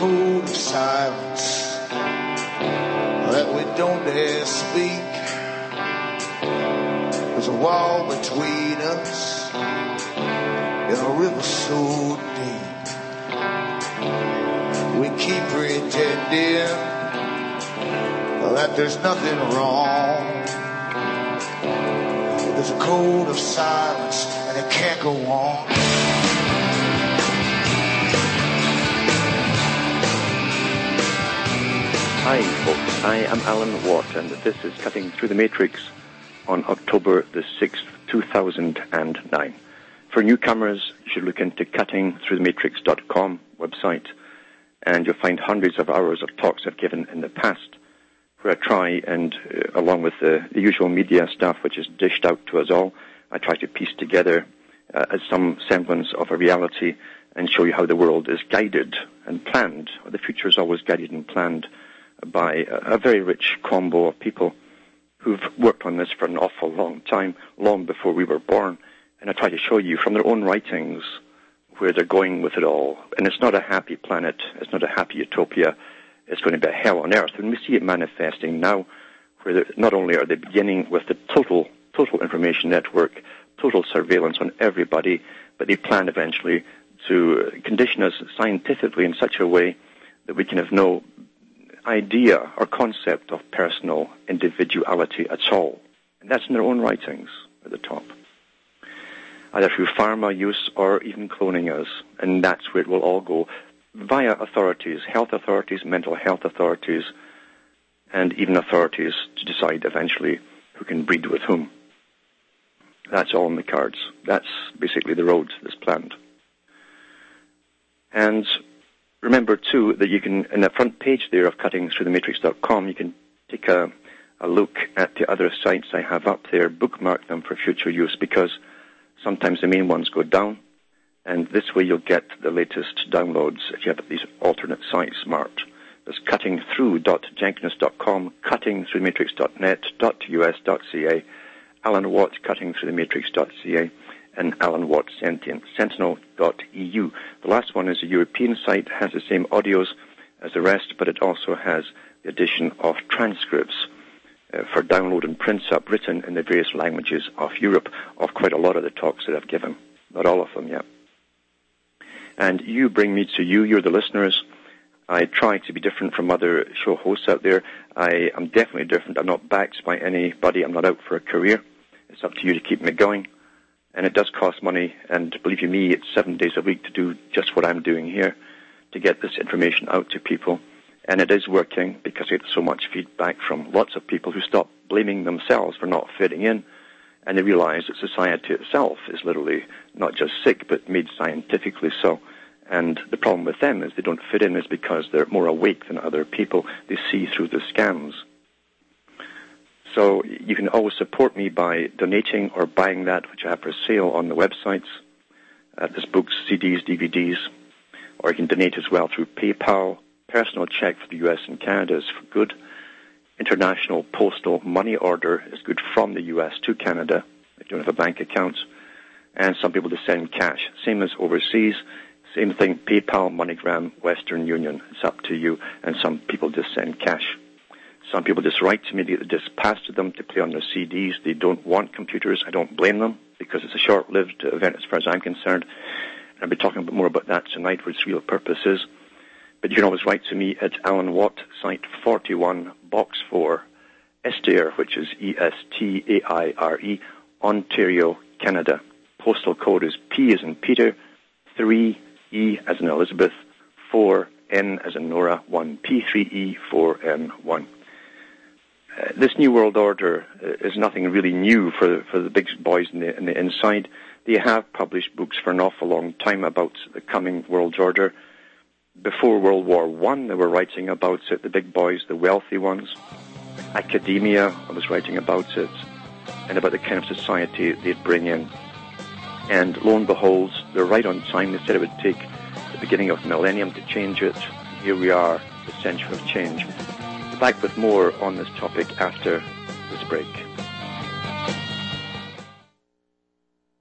code of silence that we don't dare speak. There's a wall between us in a river so deep. We keep pretending that there's nothing wrong. There's a code of silence and it can't go on. Hi folks, I am Alan Watt and this is Cutting Through the Matrix on October the 6th, 2009. For newcomers, you should look into cuttingthroughthematrix.com website and you'll find hundreds of hours of talks I've given in the past where I try and, along with the usual media stuff which is dished out to us all, I try to piece together some semblance of a reality and show you how the world is guided and planned. The future is always guided and planned by a very rich combo of people who've worked on this for an awful long time, long before we were born. And I try to show you from their own writings where they're going with it all. And it's not a happy planet. It's not a happy utopia. It's going to be a hell on earth. And we see it manifesting now, where not only are they beginning with the total information network, total surveillance on everybody, but they plan eventually to condition us scientifically in such a way that we can have no idea or concept of personal individuality at all. And that's in their own writings at the top. Either through pharma use or even cloning us. And that's where it will all go via authorities, health authorities, mental health authorities, and even authorities to decide eventually who can breed with whom. That's all in the cards. That's basically the road that's planned. And remember, too, that you can, in the front page there of cuttingthroughthematrix.com, you can take a look at the other sites I have up there, bookmark them for future use, because sometimes the main ones go down, and this way you'll get the latest downloads if you have these alternate sites marked. There's cuttingthrough.jenkins.com, cuttingthroughthematrix.net, .us.ca, Alan Watt, cuttingthroughthematrix.ca, and Alan Watt Sentinel.eu. The last one is a European site, has the same audios as the rest, but it also has the addition of transcripts for download and prints up, written in the various languages of Europe, of quite a lot of the talks that I've given. Not all of them yet. And you bring me to you. You're the listeners. I try to be different from other show hosts out there. I am definitely different. I'm not backed by anybody. I'm not out for a career. It's up to you to keep me going. And it does cost money, and believe you me, it's 7 days a week to do just what I'm doing here, to get this information out to people. And it is working because I get so much feedback from lots of people who stop blaming themselves for not fitting in, and they realize that society itself is literally not just sick, but made scientifically so. And the problem with them is they don't fit in is because they're more awake than other people. They see through the scams. So you can always support me by donating or buying that which I have for sale on the websites. There's books, CDs, DVDs, or you can donate as well through PayPal. Personal check for the US and Canada is good. International postal money order is good from the US to Canada if you don't have a bank account. And some people just send cash. Same as overseas. Same thing, PayPal, MoneyGram, Western Union. It's up to you. And some people just send cash. Some people just write to me, they just pass to them to play on their CDs. They don't want computers. I don't blame them because it's a short-lived event as far as I'm concerned. And I'll be talking more about that tonight, what its real purpose is. But you can always write to me at Alan Watt, Site 41, Box 4, Estaire, which is Estaire, Ontario, Canada. Postal code is P as in Peter, 3, E as in Elizabeth, 4, N as in Nora, 1, P3E, 4N1. This New World Order is nothing really new for the big boys in the inside. They have published books for an awful long time about the coming world order. Before World War I, they were writing about it, the big boys, the wealthy ones. Academia was writing about it and about the kind of society they'd bring in. And lo and behold, they're right on time. They said it would take the beginning of the millennium to change it. Here we are, the century of change. Back with more on this topic after this break.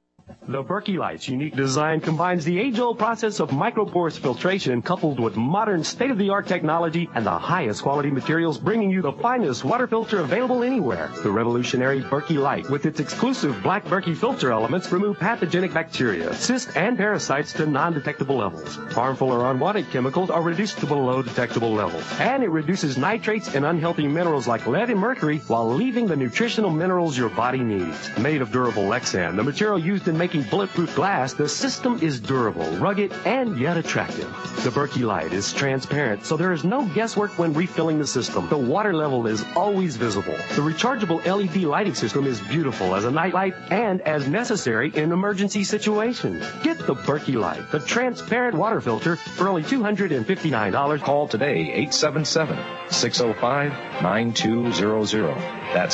The Berkey Light's unique design combines the age-old process of microporous filtration coupled with modern state-of-the-art technology and the highest quality materials, bringing you the finest water filter available anywhere. The revolutionary Berkey Light, with its exclusive black Berkey filter elements, remove pathogenic bacteria, cysts, and parasites to non-detectable levels. Harmful or unwanted chemicals are reduced to below detectable levels. And it reduces nitrates and unhealthy minerals like lead and mercury while leaving the nutritional minerals your body needs. Made of durable Lexan, the material used in making bulletproof glass, the system is durable, rugged, and yet attractive. The Berkey Light is transparent, so there is no guesswork when refilling the system. The water level is always visible. The rechargeable LED lighting system is beautiful as a nightlight and as necessary in emergency situations. Get the Berkey Light, the transparent water filter, for only $259. Call today, 877-605-9200. That's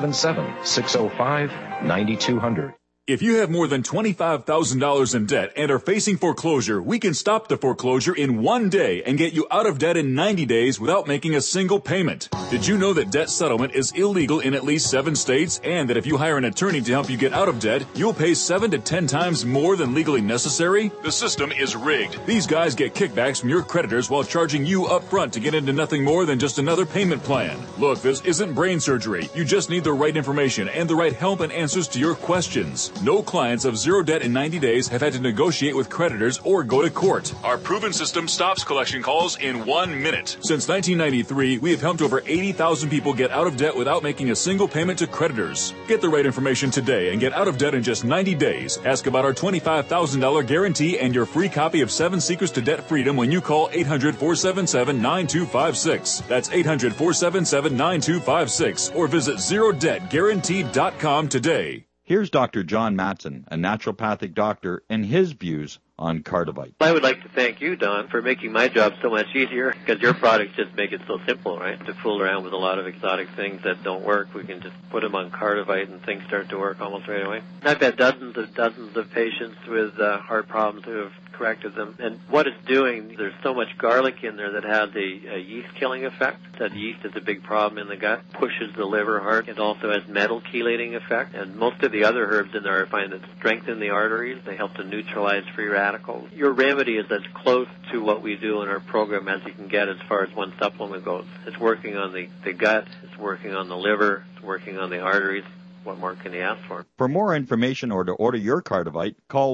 877-605-9200. If you have more than $25,000 in debt and are facing foreclosure, we can stop the foreclosure in 1 day and get you out of debt in 90 days without making a single payment. Did you know that debt settlement is illegal in at least 7 states, and that if you hire an attorney to help you get out of debt, you'll pay 7 to 10 times more than legally necessary? The system is rigged. These guys get kickbacks from your creditors while charging you up front to get into nothing more than just another payment plan. Look, this isn't brain surgery. You just need the right information and the right help and answers to your questions. No clients of zero debt in 90 days have had to negotiate with creditors or go to court. Our proven system stops collection calls in 1 minute. Since 1993, we have helped over 80,000 people get out of debt without making a single payment to creditors. Get the right information today and get out of debt in just 90 days. Ask about our $25,000 guarantee and your free copy of 7 Secrets to Debt Freedom when you call 800-477-9256. That's 800-477-9256 or visit ZeroDebtGuaranteed.com today. Here's Dr. John Matson, a naturopathic doctor, and his views on Cardivite. I would like to thank you, Don, for making my job so much easier, because your products just make it so simple, right? To fool around with a lot of exotic things that don't work, we can just put them on Cardivite and things start to work almost right away. I've had dozens of patients with heart problems who have corrected them. And what it's doing, there's so much garlic in there that has a yeast-killing effect. That yeast is a big problem in the gut, pushes the liver hard. It also has metal chelating effect. And most of the other herbs in there I find that strengthen the arteries. They help to neutralize free radicals. Your remedy is as close to what we do in our program as you can get as far as one supplement goes. It's working on the gut, it's working on the liver, it's working on the arteries. What more can you ask for? For more information or to order your Cardivite, call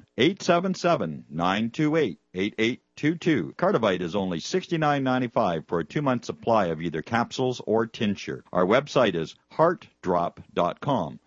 1-877-928-8822. Cardivite is only $69.95 for a 2-month supply of either capsules or tincture. Our website is heartdrop.com.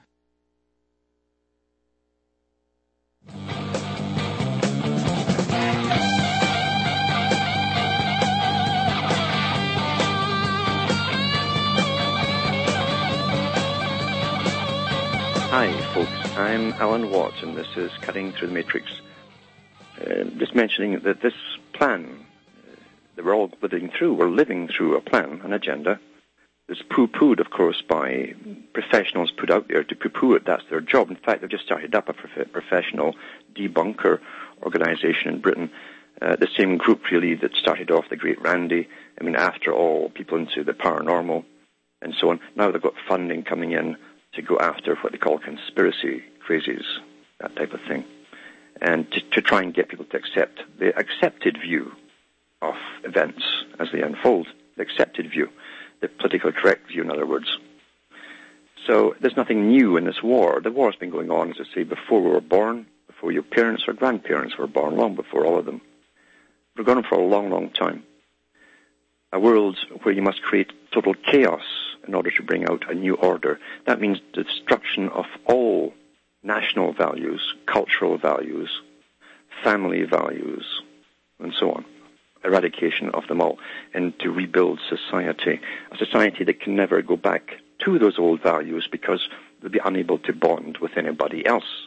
Hi, folks. I'm Alan Watt, and this is Cutting Through the Matrix. Just mentioning that this plan that we're all living through a plan, an agenda, is poo-pooed, of course, by professionals put out there to poo-poo it. That's their job. In fact, they've just started up a professional debunker organization in Britain, the same group, really, that started off the Great Randy. I mean, after all, people into the paranormal and so on. Now they've got funding coming in to go after what they call conspiracy crazies, that type of thing, and to try and get people to accept the accepted view of events as they unfold, the accepted view, the politically correct view, in other words. So there's nothing new in this war. The war's been going on, as I say, before we were born, before your parents or grandparents were born, long before all of them. We're going on for a long, long time. A world where you must create total chaos in order to bring out a new order. That means the destruction of all national values, cultural values, family values, and so on. Eradication of them all, and to rebuild society. A society that can never go back to those old values because they'll be unable to bond with anybody else.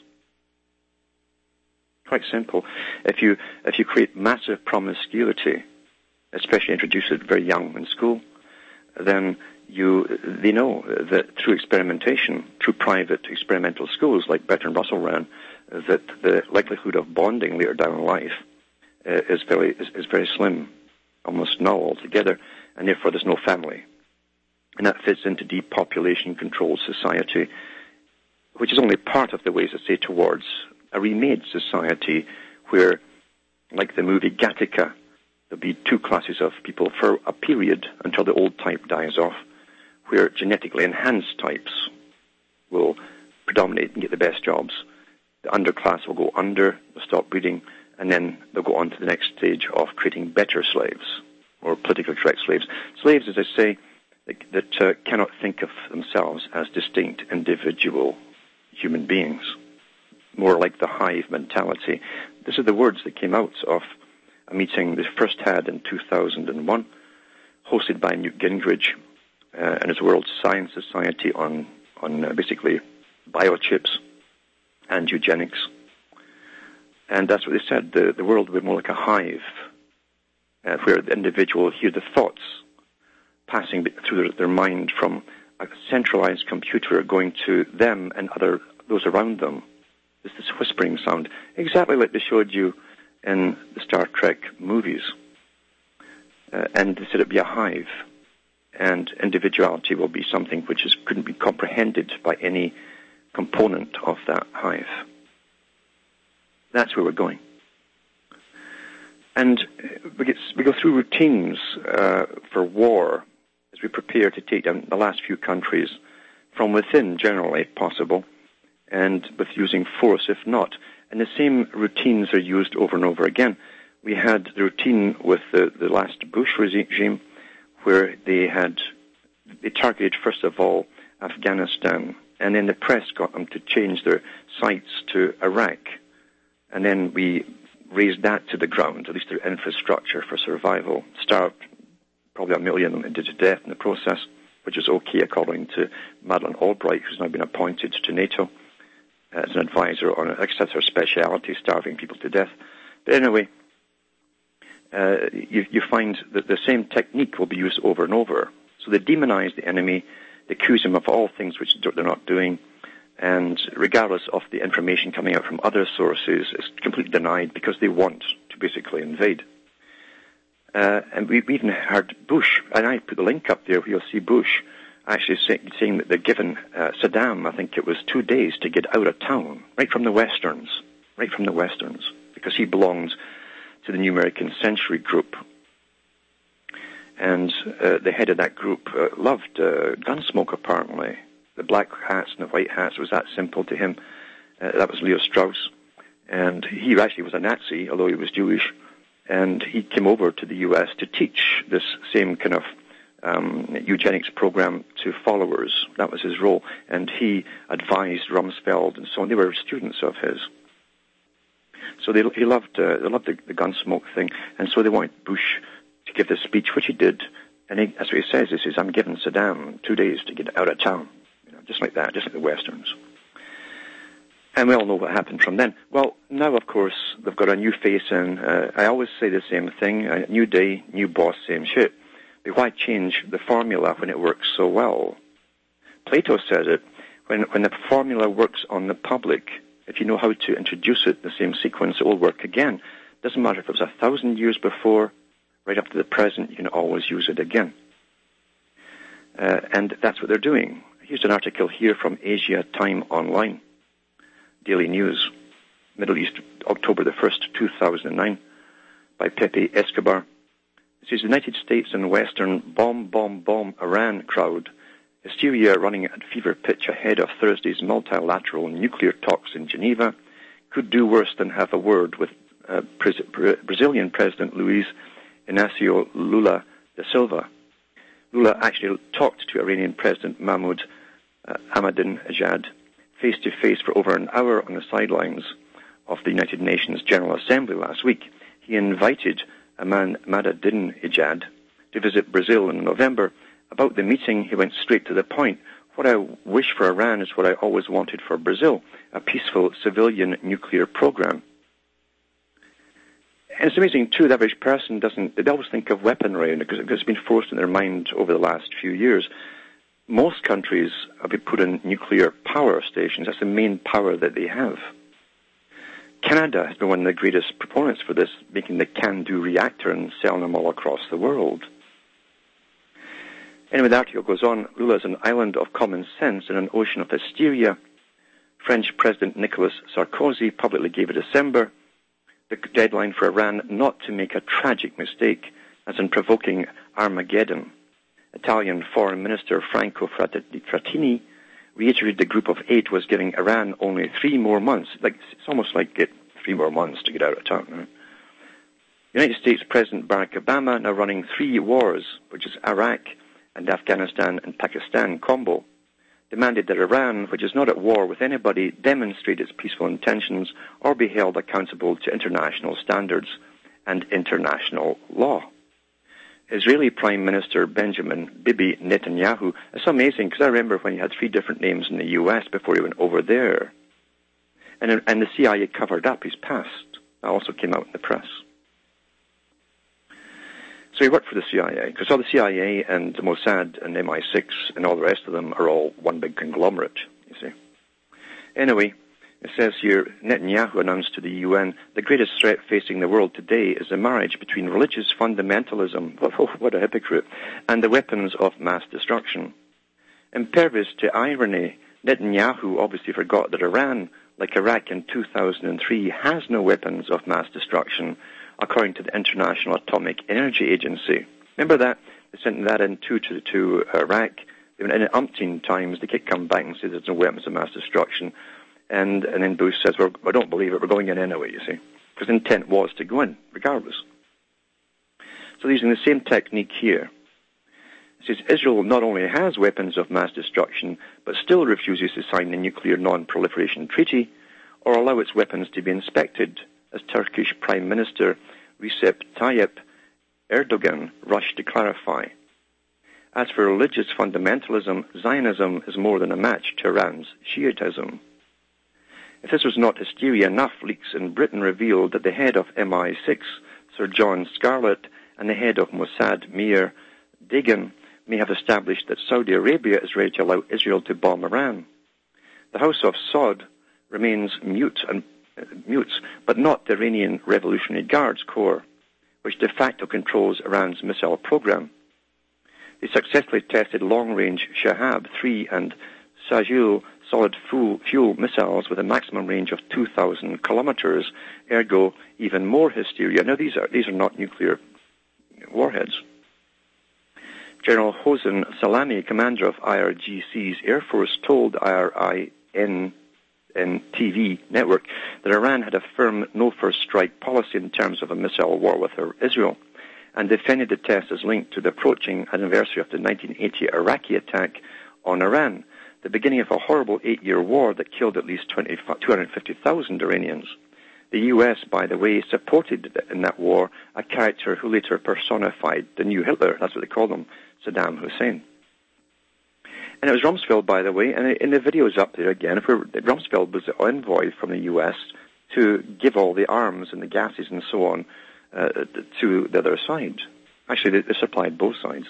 Quite simple. If you create massive promiscuity, especially introduce it very young in school, then they know that through experimentation, through private experimental schools like Bertrand Russell ran, that the likelihood of bonding later down in life is very slim, almost null altogether, and therefore there's no family. And that fits into depopulation-controlled society, which is only part of the ways, I say, towards a remade society where, like the movie Gattaca, there'll be two classes of people for a period until the old type dies off, where genetically enhanced types will predominate and get the best jobs. The underclass will go under, they'll stop breeding, and then they'll go on to the next stage of creating better slaves, or politically correct slaves. Slaves, as I say, that cannot think of themselves as distinct individual human beings, more like the hive mentality. These are the words that came out of a meeting they first had in 2001, hosted by Newt Gingrich and his World Science Society on basically biochips and eugenics. And that's what they said. The world would be more like a hive, where the individual hear the thoughts passing through their mind from a centralized computer going to them and those around them. It's this whispering sound, exactly like they showed you in the Star Trek movies. And they said it'd be a hive, and individuality will be something which couldn't be comprehended by any component of that hive. That's where we're going. And we go through routines for war as we prepare to take down the last few countries from within, generally possible, and with using force if not. And the same routines are used over and over again. We had the routine with the last Bush regime, where they targeted, first of all, Afghanistan, and then the press got them to change their sights to Iraq. And then we raised that to the ground, at least their infrastructure for survival. Starved probably 1 million to death in the process, which is okay according to Madeleine Albright, who's now been appointed to NATO as an advisor on it. That's her speciality, starving people to death. But anyway, you find that the same technique will be used over and over. So they demonize the enemy, they accuse him of all things which they're not doing, and regardless of the information coming out from other sources, it's completely denied because they want to basically invade. And we've even heard Bush, and I put the link up there where you'll see Bush actually saying that they're given Saddam, I think it was 2 days to get out of town, right from the Westerns, because he belongs to the New American Century group. And the head of that group loved Gunsmoke, apparently. The black hats and the white hats, was that simple to him. That was Leo Strauss. And he actually was a Nazi, although he was Jewish. And he came over to the U.S. to teach this same kind of eugenics program to followers. That was his role. And he advised Rumsfeld and so on. They were students of his. So they loved the Gunsmoke thing. And so they wanted Bush to give this speech, which he did. And that's what he says. He says, I'm giving Saddam 2 days to get out of town. Just like that, just like the Westerns. And we all know what happened from then. Well, now, of course, they've got a new face in. I always say the same thing, a new day, new boss, same shit. But why change the formula when it works so well? Plato says it, when the formula works on the public, if you know how to introduce it in the same sequence, it will work again. Doesn't matter if it was 1,000 years before, right up to the present, you can always use it again. And that's what they're doing. Here's an article here from Asia Time Online, Daily News, Middle East, October the 1st, 2009, by Pepe Escobar. It says, the United States and Western bomb Iran crowd, hysteria running at fever pitch ahead of Thursday's multilateral nuclear talks in Geneva, could do worse than have a word with Brazilian President Luiz Inácio Lula da Silva. Lula actually talked to Iranian President Mahmoud Ahmadinejad face-to-face for over an hour on the sidelines of the United Nations General Assembly last week. He invited Ahmadinejad to visit Brazil in November. About the meeting, he went straight to the point. What I wish for Iran is what I always wanted for Brazil, a peaceful civilian nuclear program. And it's amazing, too, the average person they always think of weaponry because it's been forced in their mind over the last few years. Most countries have been put in nuclear power stations. That's the main power that they have. Canada has been one of the greatest proponents for this, making the CANDU reactor and selling them all across the world. Anyway, the article goes on. Lula is an island of common sense in an ocean of hysteria. French President Nicolas Sarkozy publicly gave a December the deadline for Iran not to make a tragic mistake, as in provoking Armageddon. Italian Foreign Minister Franco Frattini reiterated the Group of Eight was giving Iran only 3 more months. It's almost like 3 more months to get out of town. Right? United States President Barack Obama, now running 3 wars, which is Iraq and Afghanistan and Pakistan combo, demanded that Iran, which is not at war with anybody, demonstrate its peaceful intentions or be held accountable to international standards and international law. Israeli Prime Minister Benjamin Bibi Netanyahu, it's amazing because I remember when he had 3 different names in the US before he went over there. And the CIA covered up his past. That also came out in the press. So he worked for the CIA, because all the CIA and the Mossad and MI6 and all the rest of them are all one big conglomerate, you see. Anyway, it says here, Netanyahu announced to the UN, the greatest threat facing the world today is the marriage between religious fundamentalism, what a hypocrite, and the weapons of mass destruction. Impervious to irony, Netanyahu obviously forgot that Iran, like Iraq in 2003, has no weapons of mass destruction, according to the International Atomic Energy Agency. Remember that? They sent that in to Iraq. In umpteen times, they could come back and say there's no weapons of mass destruction. And then Bush says, well, I don't believe it, we're going in anyway, you see. Because the intent was to go in, regardless. So using the same technique here. It says Israel not only has weapons of mass destruction, but still refuses to sign the Nuclear Non-Proliferation Treaty or allow its weapons to be inspected, as Turkish Prime Minister Recep Tayyip Erdogan rushed to clarify. As for religious fundamentalism, Zionism is more than a match to Iran's Shiitism. If this was not hysteria enough, leaks in Britain revealed that the head of MI6, Sir John Scarlett, and the head of Mossad, Meir Dagan, may have established that Saudi Arabia is ready to allow Israel to bomb Iran. The House of Saud remains mutes, but not the Iranian Revolutionary Guards Corps, which de facto controls Iran's missile program. They successfully tested long-range Shahab-3 and Sajil solid fuel missiles with a maximum range of 2,000 kilometers, ergo even more hysteria. Now, these are not nuclear warheads. General Hossein Salami, commander of IRGC's Air Force, told IRIN TV network that Iran had a firm no-first-strike policy in terms of a missile war with Israel, and defended the test as linked to the approaching anniversary of the 1980 Iraqi attack on Iran, the beginning of a horrible 8-year war that killed at least 250,000 Iranians. The U.S., by the way, supported in that war a character who later personified the new Hitler, that's what they called him, Saddam Hussein. And it was Rumsfeld, by the way, and in the videos up there again, Rumsfeld was the envoy from the U.S. to give all the arms and the gases and so on to the other side. Actually, they supplied both sides.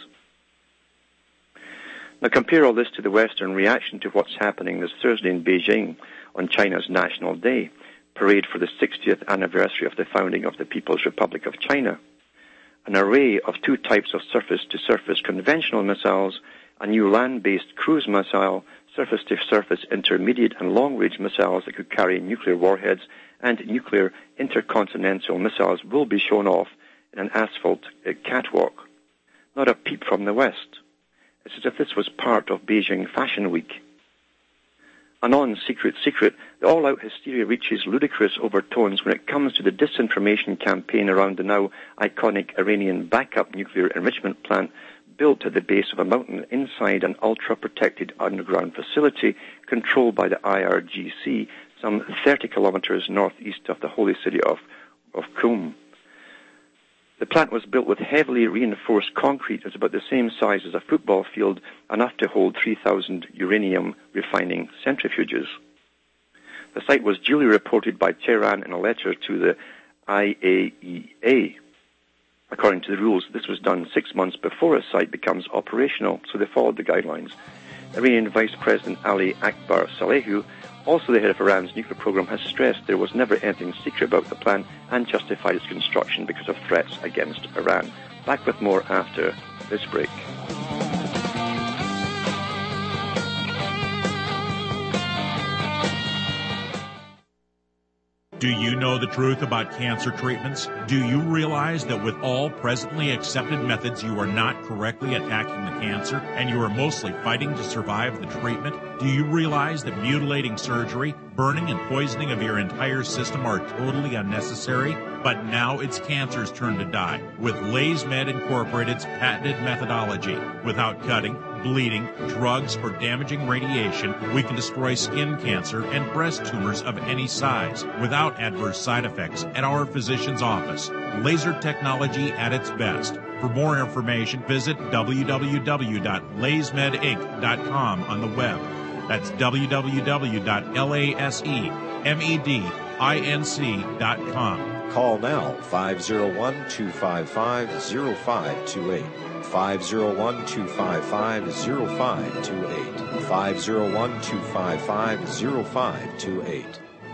Now compare all this to the Western reaction to what's happening this Thursday in Beijing on China's National Day, parade for the 60th anniversary of the founding of the People's Republic of China. An array of 2 types of surface-to-surface conventional missiles, a new land-based cruise missile, surface-to-surface intermediate and long-range missiles that could carry nuclear warheads, and nuclear intercontinental missiles will be shown off in an asphalt catwalk. Not a peep from the West. It's as if this was part of Beijing Fashion Week. A non-secret, the all-out hysteria reaches ludicrous overtones when it comes to the disinformation campaign around the now iconic Iranian backup nuclear enrichment plant built at the base of a mountain inside an ultra-protected underground facility controlled by the IRGC, some 30 kilometers northeast of the holy city of Qom. The plant was built with heavily reinforced concrete. It's about the same size as a football field, enough to hold 3,000 uranium refining centrifuges. The site was duly reported by Tehran in a letter to the IAEA. According to the rules, this was done 6 months before a site becomes operational, so they followed the guidelines. Iranian Vice President Ali Akbar Salehu, also the head of Iran's nuclear program, has stressed there was never anything secret about the plan and justified its construction because of threats against Iran. Back with more after this break. Do you know the truth about cancer treatments? Do you realize that with all presently accepted methods, you are not correctly attacking the cancer and you are mostly fighting to survive the treatment? Do you realize that mutilating surgery, burning and poisoning of your entire system are totally unnecessary? But now it's cancer's turn to die with LaysMed Incorporated's patented methodology. Without cutting, bleeding, drugs, or damaging radiation, we can destroy skin cancer and breast tumors of any size without adverse side effects at our physician's office. Laser technology at its best. For more information, visit www.laysmedinc.com on the web. That's www.lasemedinc.com. Call now, 501-255-0528. 501-255-0528. 501-255-0528.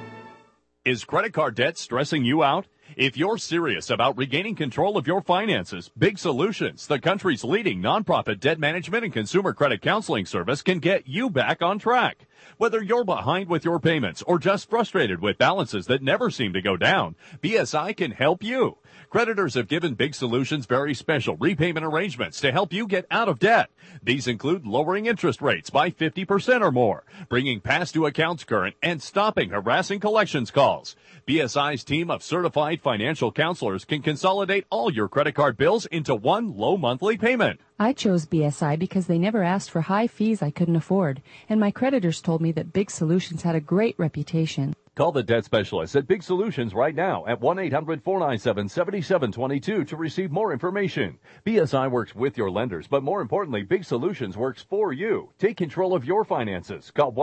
Is credit card debt stressing you out? If you're serious about regaining control of your finances, Big Solutions, the country's leading nonprofit debt management and consumer credit counseling service, can get you back on track. Whether you're behind with your payments or just frustrated with balances that never seem to go down, BSI can help you. Creditors have given Big Solutions very special repayment arrangements to help you get out of debt. These include lowering interest rates by 50% or more, bringing past due accounts current, and stopping harassing collections calls. BSI's team of certified financial counselors can consolidate all your credit card bills into one low monthly payment. I chose BSI because they never asked for high fees I couldn't afford, and my creditors told me that Big Solutions had a great reputation. Call the debt specialist at Big Solutions right now at 1-800-497-7722 to receive more information. BSI works with your lenders, but more importantly, Big Solutions works for you. Take control of your finances. Call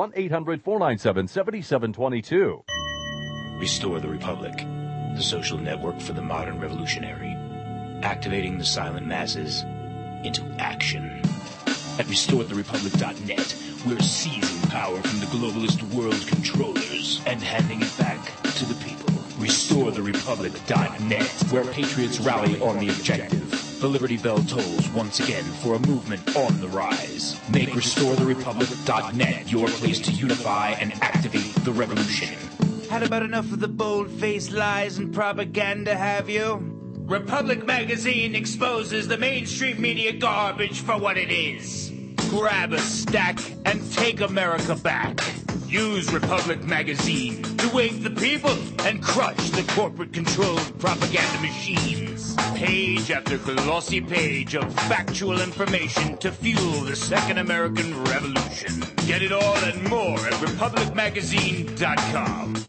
1-800-497-7722. Restore the Republic, the social network for the modern revolutionary, activating the silent masses into action. At RestoreTheRepublic.net, we're seizing power from the globalist world controllers and handing it back to the people. RestoreTheRepublic.net, where patriots rally on the objective. The Liberty Bell tolls once again for a movement on the rise. Make RestoreTheRepublic.net your place to unify and activate the revolution. Had about enough of the bold-faced lies and propaganda, have you? Republic Magazine exposes the mainstream media garbage for what it is. Grab a stack and take America back. Use Republic Magazine to wake the people and crush the corporate-controlled propaganda machines. Page after glossy page of factual information to fuel the Second American Revolution. Get it all and more at RepublicMagazine.com.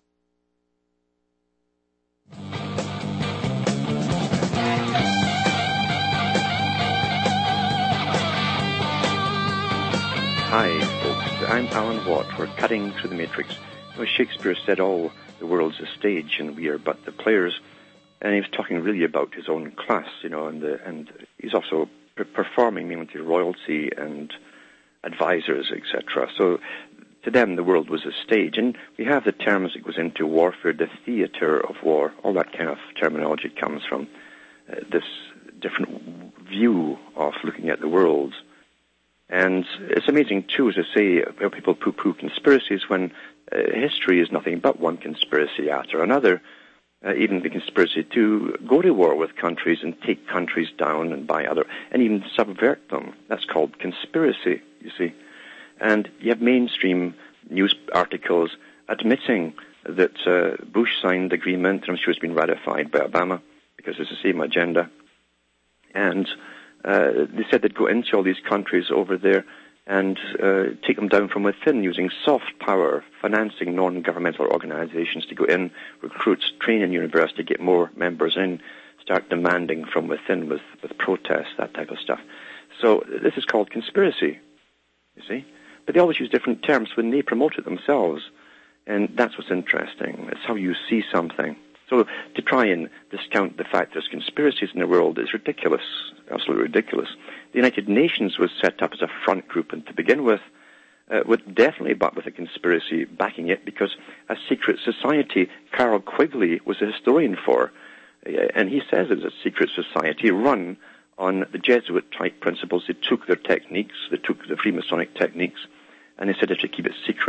Hi, folks. I'm Alan Watt. We're cutting through the matrix. You know, Shakespeare said all the world's a stage and we are but the players. And he was talking really about his own class, you know, and he's also performing with the royalty and advisors, etc. So to them, the world was a stage. And we have the terms that goes into warfare, the theater of war. All that kind of terminology comes from this different view of looking at the world. And it's amazing, too, to say people poo-poo conspiracies when history is nothing but one conspiracy after another. Even the conspiracy to go to war with countries and take countries down and buy other, and even subvert them. That's called conspiracy, you see. And you have mainstream news articles admitting that Bush signed the agreement, and I'm sure it's been ratified by Obama because it's the same agenda. And they said they'd go into all these countries over there and take them down from within using soft power, financing non-governmental organizations to go in, recruit, train in university, get more members in, start demanding from within with protests, that type of stuff. So this is called conspiracy, you see. But they always use different terms when they promote it themselves, and that's what's interesting. It's how you see something. So to try and discount the fact there's conspiracies in the world is ridiculous, absolutely ridiculous. The United Nations was set up as a front group and to begin with definitely but with a conspiracy backing it, because a secret society Carroll Quigley was a historian for, and he says it's a secret society run on the Jesuit-type principles. They took their techniques, they took the Freemasonic techniques, and they said they had to keep it secret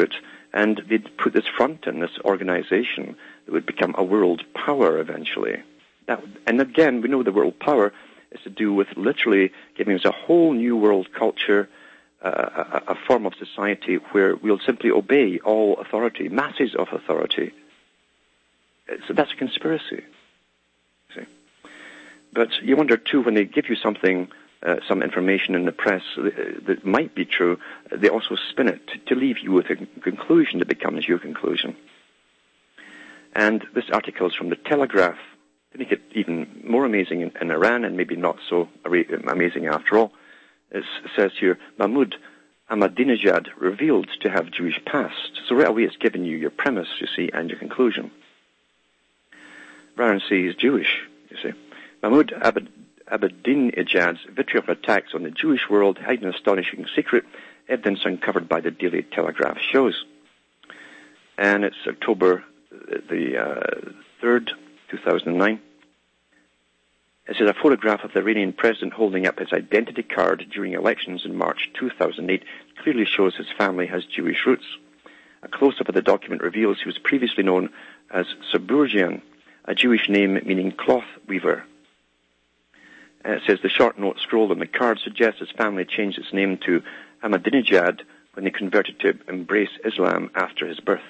And they'd put this front in, this organization that would become a world power eventually. And again, we know the world power is to do with literally giving us a whole new world culture, a form of society where we'll simply obey all authority, masses of authority. So that's a conspiracy. See? But you wonder, too, when they give you something, some information in the press that might be true, they also spin it to leave you with a conclusion that becomes your conclusion. And this article is from the Telegraph. To make it even more amazing in Iran, and maybe not so amazing after all, it says here, Mahmoud Ahmadinejad revealed to have Jewish past. So right away it's giving you your premise, you see, and your conclusion. Rather say he's Jewish, you see. Mahmoud Ahmadinejad's vitriolic attacks on the Jewish world hide an astonishing secret, evidence uncovered by the Daily Telegraph shows. And it's October the 3rd, 2009. It says a photograph of the Iranian president holding up his identity card during elections in March 2008 clearly shows his family has Jewish roots. A close-up of the document reveals he was previously known as Saburjian, a Jewish name meaning cloth weaver. It says the short note scrolled on the card suggests his family changed its name to Ahmadinejad when they converted to embrace Islam after his birth.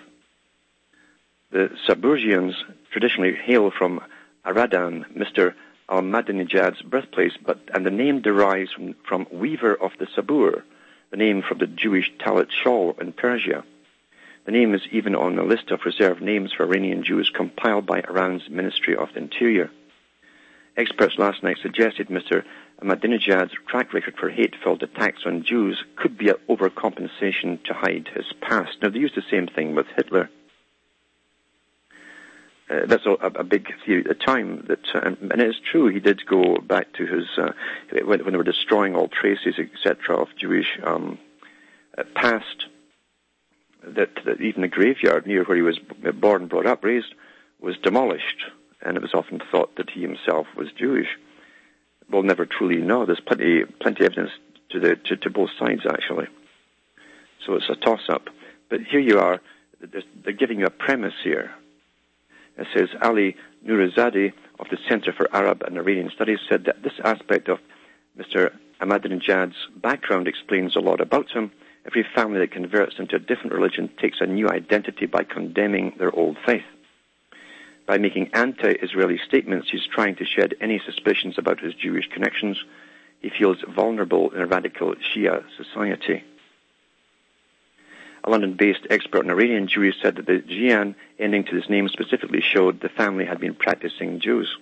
The Saburjians traditionally hail from Aradan, Mr. Ahmadinejad's birthplace, and the name derives from weaver of the Sabur, the name from the Jewish Talit shawl in Persia. The name is even on the list of reserved names for Iranian Jews compiled by Iran's Ministry of the Interior. Experts last night suggested Mr. Ahmadinejad's track record for hate-filled attacks on Jews could be an overcompensation to hide his past. Now, they used the same thing with Hitler. That's a big theory at the time, and it's true, he did go back to his, when they were destroying all traces, etc., of Jewish past, that even the graveyard near where he was born, brought up, raised, was demolished, and it was often thought that he himself was Jewish. We'll never truly know. There's plenty evidence to both sides, actually. So it's a toss-up. But here you are, they're giving you a premise here. It says Ali Nourizadeh of the Center for Arab and Iranian Studies said that this aspect of Mr. Ahmadinejad's background explains a lot about him. Every family that converts into a different religion takes a new identity by condemning their old faith. By making anti-Israeli statements, he's trying to shed any suspicions about his Jewish connections. He feels vulnerable in a radical Shia society. A London-based expert on Iranian Jews said that the Jian ending to his name specifically showed the family had been practicing Jews.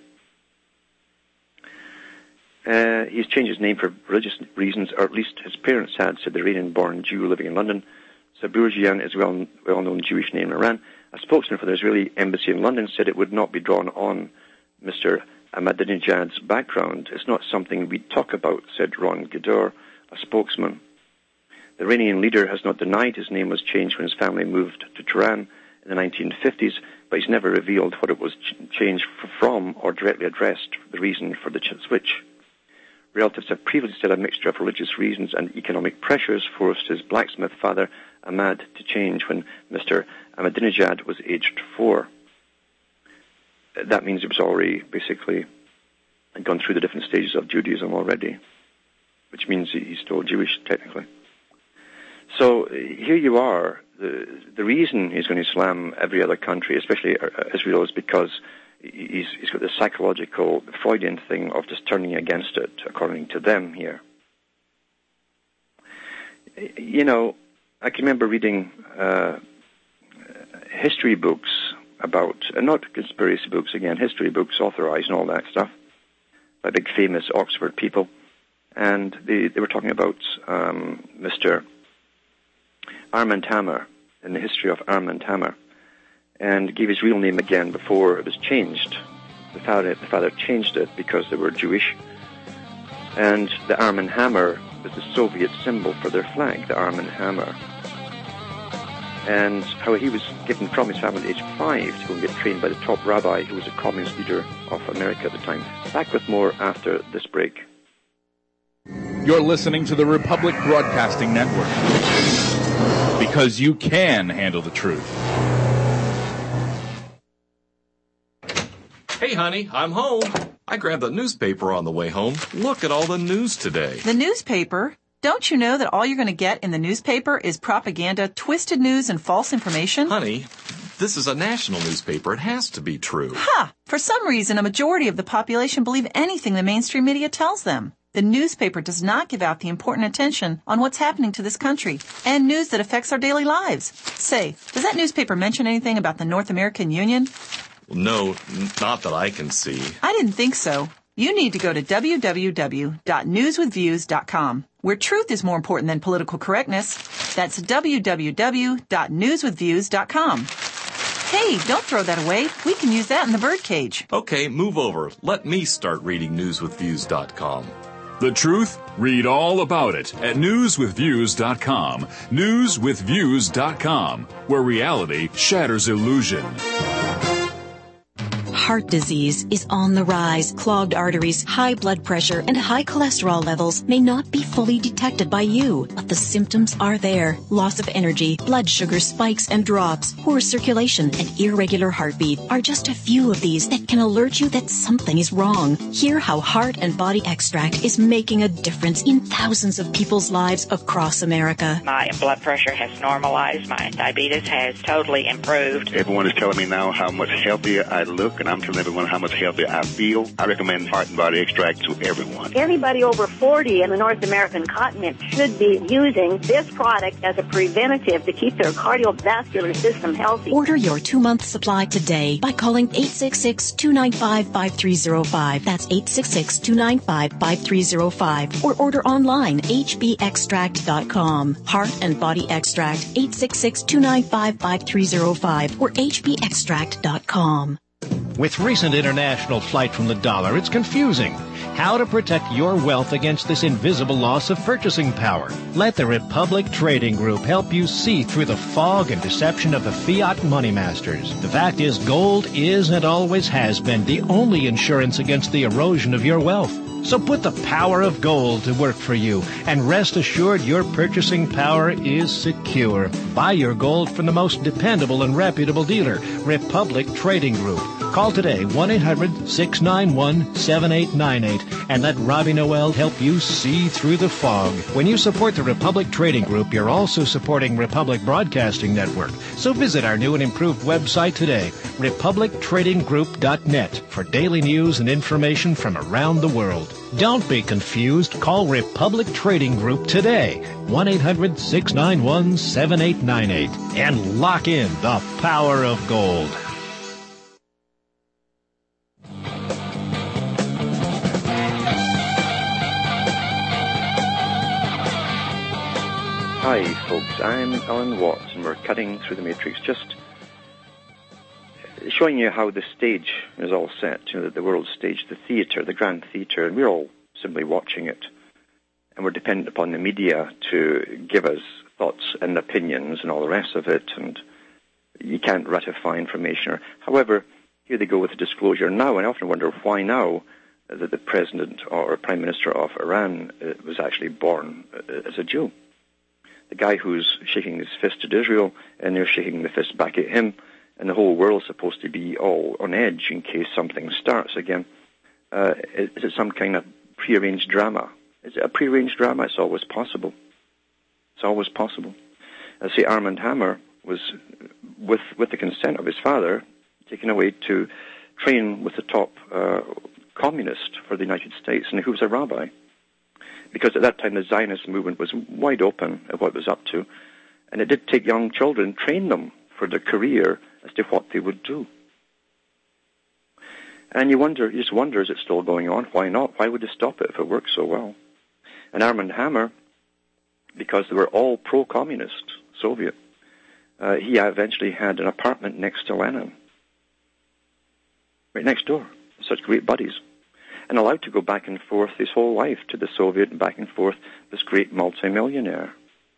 He's changed his name for religious reasons, or at least his parents had, said the Iranian-born Jew living in London. Saburjian is a well-known Jewish name in Iran. A spokesman for the Israeli embassy in London said it would not be drawn on Mr. Ahmadinejad's background. It's not something we talk about, said Ron Gedor, a spokesman. The Iranian leader has not denied his name was changed when his family moved to Tehran in the 1950s, but he's never revealed what it was changed from or directly addressed the reason for the switch. Relatives have previously said a mixture of religious reasons and economic pressures forced his blacksmith father, Ahmad, to change when Mr. Ahmadinejad was aged 4. That means he was already basically gone through the different stages of Judaism already, which means he's still Jewish, technically. So here you are. The reason he's going to slam every other country, especially Israel, is because he's got the psychological Freudian thing of just turning against it, according to them here. You know, I can remember reading history books about, and not conspiracy books, again, history books, authorized and all that stuff, by big famous Oxford people. And they were talking about Mr. Armand Hammer, in the history of Armand Hammer, and gave his real name again before it was changed. The father changed it because they were Jewish, and the Armand Hammer was the Soviet symbol for their flag, the Armand Hammer. And how he was given from his family at age 5 to go and get trained by the top rabbi who was a communist leader of America at the time. Back with more after this break. You're listening to the Republic Broadcasting Network. Because you can handle the truth. Hey, honey, I'm home. I grabbed the newspaper on the way home. Look at all the news today. The newspaper? Don't you know that all you're going to get in the newspaper is propaganda, twisted news, and false information? Honey, this is a national newspaper. It has to be true. Ha! For some reason, a majority of the population believe anything the mainstream media tells them. The newspaper does not give out the important attention on what's happening to this country and news that affects our daily lives. Say, does that newspaper mention anything about the North American Union? No, not that I can see. I didn't think so. You need to go to www.newswithviews.com, where truth is more important than political correctness. That's www.newswithviews.com. Hey, don't throw that away. We can use that in the birdcage. Okay, move over. Let me start reading newswithviews.com. The truth? Read all about it at newswithviews.com. Newswithviews.com, where reality shatters illusion. Heart disease is on the rise. Clogged arteries, high blood pressure, and high cholesterol levels may not be fully detected by you, but the symptoms are there. Loss of energy, blood sugar spikes and drops, poor circulation, and irregular heartbeat are just a few of these that can alert you that something is wrong. Hear how Heart and Body Extract is making a difference in thousands of people's lives across America. My blood pressure has normalized. My diabetes has totally improved. Everyone is telling me now how much healthier I look, and I'm telling everyone how much healthier I feel. I recommend Heart and Body Extract to everyone. Anybody over 40 in the North American continent should be using this product as a preventative to keep their cardiovascular system healthy. Order your 2-month supply today by calling 866-295-5305. That's 866-295-5305. Or order online, hbextract.com. Heart and Body Extract, 866-295-5305 or hbextract.com. With recent international flight from the dollar, it's confusing. How to protect your wealth against this invisible loss of purchasing power. Let the Republic Trading Group help you see through the fog and deception of the fiat money masters. The fact is, gold is and always has been the only insurance against the erosion of your wealth. So put the power of gold to work for you, and rest assured your purchasing power is secure. Buy your gold from the most dependable and reputable dealer, Republic Trading Group. Call today, 1-800-691-7898, and let Robbie Noel help you see through the fog. When you support the Republic Trading Group, you're also supporting Republic Broadcasting Network. So visit our new and improved website today, republictradinggroup.net, for daily news and information from around the world. Don't be confused. Call Republic Trading Group today, 1-800-691-7898, and lock in the power of gold. Hi folks, I'm Alan Watts and we're cutting through the matrix, just showing you how the stage is all set, the world stage, the theatre, the grand theatre, and we're all simply watching it. And we're dependent upon the media to give us thoughts and opinions and all the rest of it, and you can't ratify information. However, here they go with the disclosure now, and I often wonder why now that the president or prime minister of Iran was actually born as a Jew. The guy who's shaking his fist at Israel, and they're shaking the fist back at him, and the whole world's supposed to be all on edge in case something starts again. Is it some kind of prearranged drama? Is it a prearranged drama? It's always possible. It's always possible. See, Armand Hammer was, with the consent of his father, taken away to train with the top communist for the United States, and who was a rabbi. Because at that time the Zionist movement was wide open at what it was up to, and it did take young children, train them for their career as to what they would do. And you just wonder, is it still going on? Why not? Why would they stop it if it worked so well? And Armand Hammer, because they were all pro-communist, Soviet, he eventually had an apartment next to Lenin, right next door, such great buddies, and allowed to go back and forth his whole life to the Soviet and back and forth, this great multimillionaire.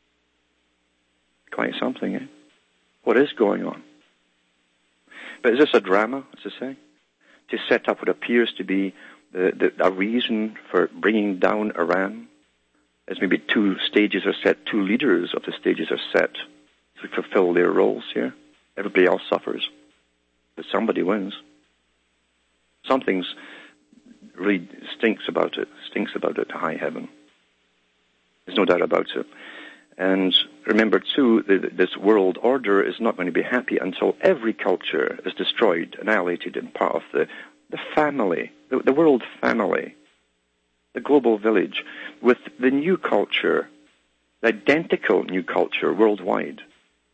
Quite something, eh? What is going on? But is this a drama, as I say? To set up what appears to be a reason for bringing down Iran, as maybe two stages are set, two leaders of the stages are set to fulfill their roles here. Everybody else suffers, but somebody wins. Something's really stinks about it to high heaven. There's no doubt about it. And remember, too, this world order is not going to be happy until every culture is destroyed, annihilated, and part of the family, the world family, the global village, with the new culture, the identical new culture worldwide.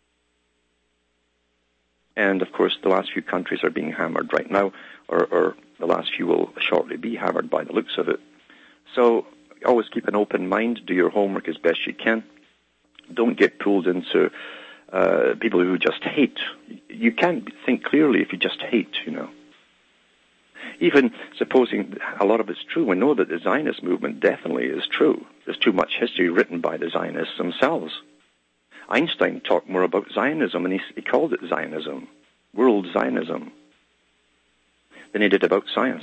And, of course, the last few countries are being hammered right now, or the last few will shortly be hammered by the looks of it. So always keep an open mind. Do your homework as best you can. Don't get pulled into people who just hate. You can't think clearly if you just hate, you know. Even supposing a lot of it's true, we know that the Zionist movement definitely is true. There's too much history written by the Zionists themselves. Einstein talked more about Zionism, and he called it Zionism, world Zionism, than he did about science.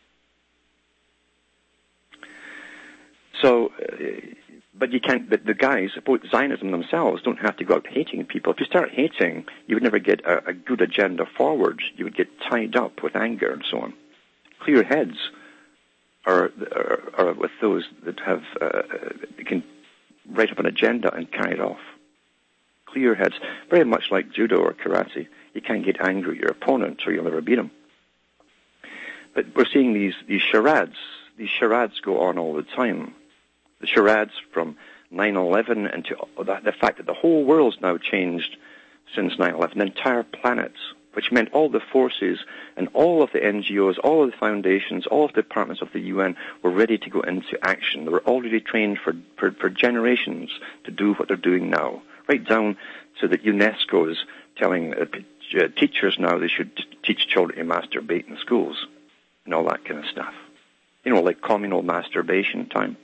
So, but you can't. But the guys about Zionism themselves don't have to go out hating people. If you start hating, you would never get a good agenda forward. You would get tied up with anger and so on. Clear heads are with those that have can write up an agenda and carry it off. Clear heads, very much like judo or karate. You can't get angry at your opponent, or you'll never beat him. But we're seeing these charades. These charades go on all the time. The charades from 9/11 and to the fact that the whole world's now changed since 9/11, the entire planet, which meant all the forces and all of the NGOs, all of the foundations, all of the departments of the UN were ready to go into action. They were already trained for generations to do what they're doing now, right down to that UNESCO is telling teachers now they should teach children to masturbate in schools and all that kind of stuff. You know, like communal masturbation time.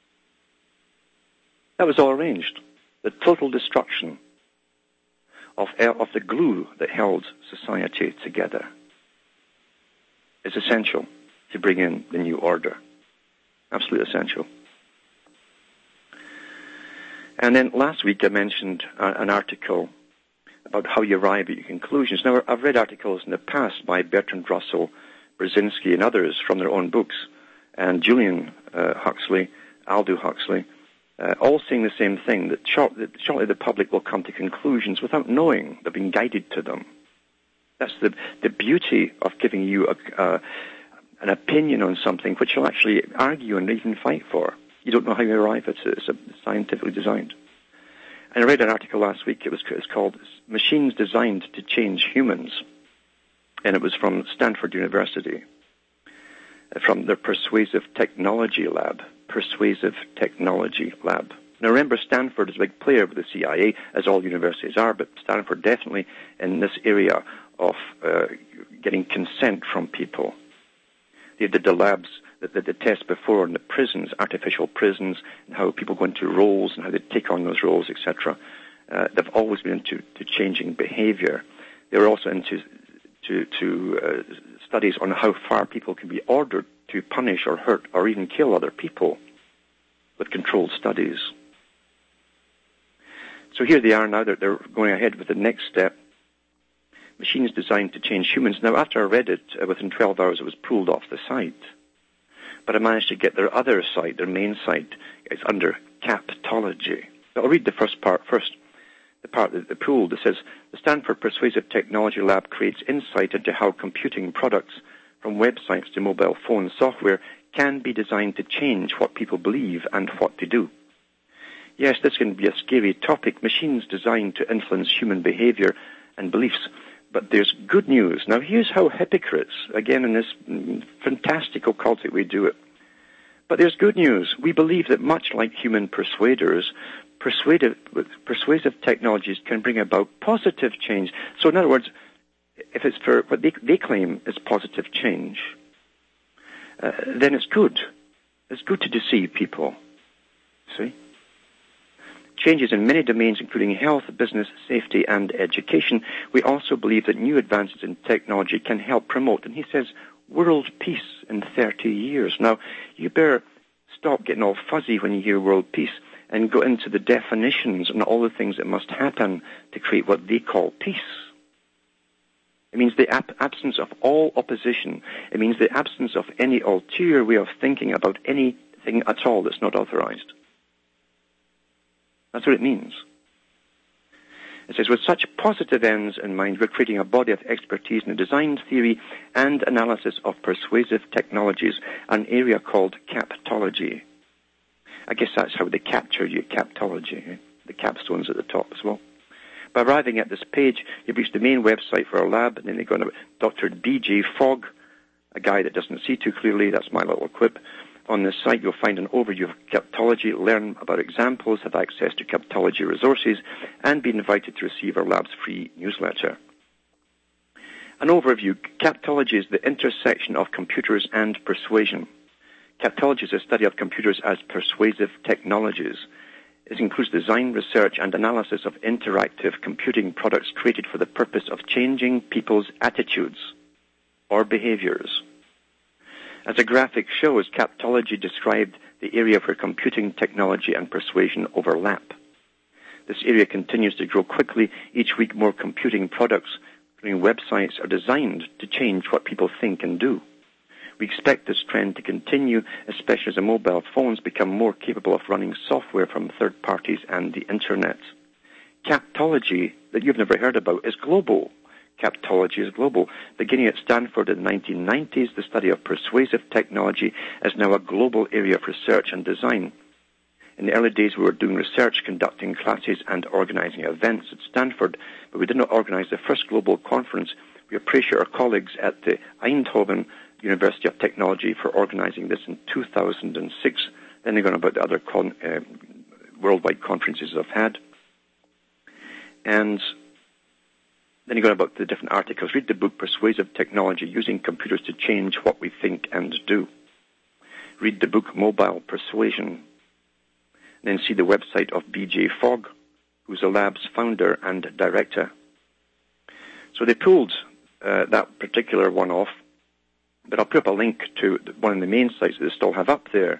That was all arranged. The total destruction of the glue that held society together is essential to bring in the new order. Absolutely essential. And then last week I mentioned an article about how you arrive at your conclusions. Now, I've read articles in the past by Bertrand Russell, Brzezinski, and others from their own books, and Julian Huxley, Aldous Huxley, all saying the same thing, that shortly the public will come to conclusions without knowing they've been guided to them. That's the beauty of giving you an opinion on something which you'll actually argue and even fight for. You don't know how you arrive at it. It's scientifically designed. And I read an article last week. It was called Machines Designed to Change Humans. And it was from Stanford University, from their Persuasive Technology Lab. Persuasive Technology Lab. Now remember, Stanford is a big player with the CIA, as all universities are, but Stanford definitely in this area of getting consent from people. They did the labs, the tests before in the prisons, artificial prisons, and how people go into roles and how they take on those roles, etc. They've always been into changing behavior. They were also into studies on how far people can be ordered to punish or hurt or even kill other people with controlled studies. So here they are now, they're going ahead with the next step. Machines designed to change humans. Now, after I read it, within 12 hours it was pulled off the site. But I managed to get their other site, their main site. It's under Captology. So I'll read the first part first. The part that they pulled, that says, the Stanford Persuasive Technology Lab creates insight into how computing products, from websites to mobile phone software, can be designed to change what people believe and what to do. Yes, this can be a scary topic, machines designed to influence human behavior and beliefs. But there's good news. Now, here's how hypocrites, again in this fantastic occultic way, do it. But there's good news. We believe that much like human persuaders, persuasive technologies can bring about positive change. So in other words, if it's for what they claim is positive change, then it's good. It's good to deceive people. See? Changes in many domains, including health, business, safety, and education. We also believe that new advances in technology can help promote, and he says, world peace in 30 years. Now, you better stop getting all fuzzy when you hear world peace and go into the definitions and all the things that must happen to create what they call peace. It means the absence of all opposition. It means the absence of any ulterior way of thinking about anything at all that's not authorized. That's what it means. It says, with such positive ends in mind, we're creating a body of expertise in the design, theory, and analysis of persuasive technologies, an area called captology. I guess that's how they capture you, captology. The capstone's at the top as well. By arriving at this page, you've reached the main website for our lab, and then they go on about Dr. B.J. Fogg, a guy that doesn't see too clearly. That's my little quip. On this site, you'll find an overview of captology, learn about examples, have access to captology resources, and be invited to receive our lab's free newsletter. An overview. Captology is the intersection of computers and persuasion. Captology is a study of computers as persuasive technologies. It includes design, research, and analysis of interactive computing products created for the purpose of changing people's attitudes or behaviors. As a graphic shows, captology described the area where computing technology and persuasion overlap. This area continues to grow quickly. Each week, more computing products, including websites, are designed to change what people think and do. We expect this trend to continue, especially as the mobile phones become more capable of running software from third parties and the Internet. Captology, that you've never heard about, is global. Captology is global. Beginning at Stanford in the 1990s, the study of persuasive technology is now a global area of research and design. In the early days, we were doing research, conducting classes, and organizing events at Stanford, but we did not organize the first global conference. We appreciate our colleagues at the Eindhoven University of Technology for organizing this in 2006. Then they're going about the other worldwide conferences I've had. And then you go about the different articles. Read the book, Persuasive Technology, Using Computers to Change What We Think and Do. Read the book, Mobile Persuasion. Then see the website of B.J. Fogg, who's the lab's founder and director. So they pulled that particular one off, but I'll put up a link to one of the main sites that they still have up there.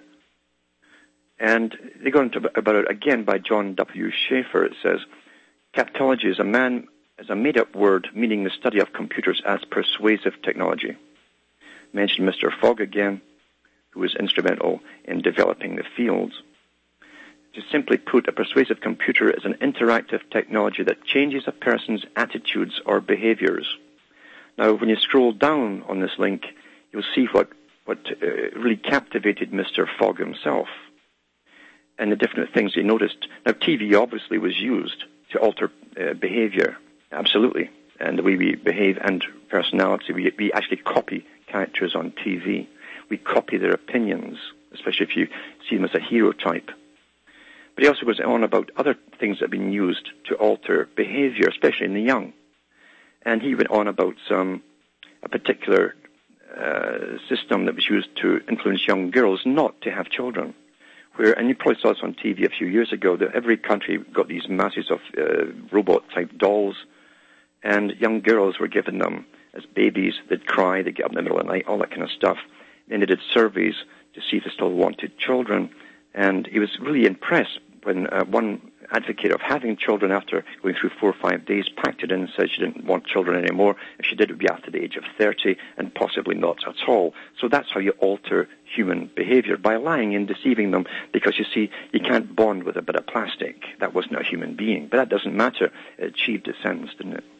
And they go into about it again by John W. Schaefer. It says, captology is a made-up word meaning the study of computers as persuasive technology. Mentioned Mr. Fogg again, who was instrumental in developing the field. To simply put, a persuasive computer is an interactive technology that changes a person's attitudes or behaviors. Now, when you scroll down on this link, you'll see what really captivated Mr. Fogg himself and the different things he noticed. Now, TV obviously was used to alter behavior, absolutely, and the way we behave and personality. We actually copy characters on TV. We copy their opinions, especially if you see them as a hero type. But he also goes on about other things that have been used to alter behavior, especially in the young. And he went on about a particular system that was used to influence young girls not to have children. And you probably saw this on TV a few years ago, that every country got these masses of robot-type dolls, and young girls were given them as babies. They'd cry, they'd get up in the middle of the night, all that kind of stuff. Then they did surveys to see if they still wanted children. And he was really impressed when one advocate of having children, after going through 4 or 5 days, packed it in and said she didn't want children anymore. If she did, it would be after the age of 30 and possibly not at all. So that's how you alter human behavior, by lying and deceiving them, because you see, you can't bond with a bit of plastic. That wasn't a human being. But that doesn't matter. It achieved its ends, didn't it?